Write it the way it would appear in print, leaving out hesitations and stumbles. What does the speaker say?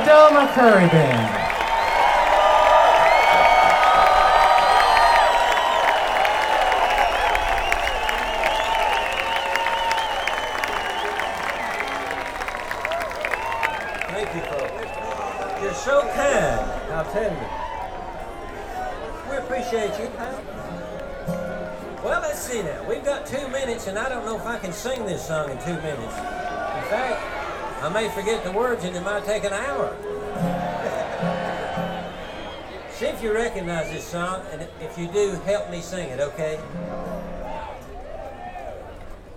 Del McCurry Band. Thank you, folks. You're so kind, I'll tell you. We appreciate you, pal. Well, let's see now. We've got 2 minutes, and I don't know if I can sing this song in 2 minutes. In fact, I may forget the words, and it might take an hour. See if you recognize this song, and if you do, help me sing it, okay?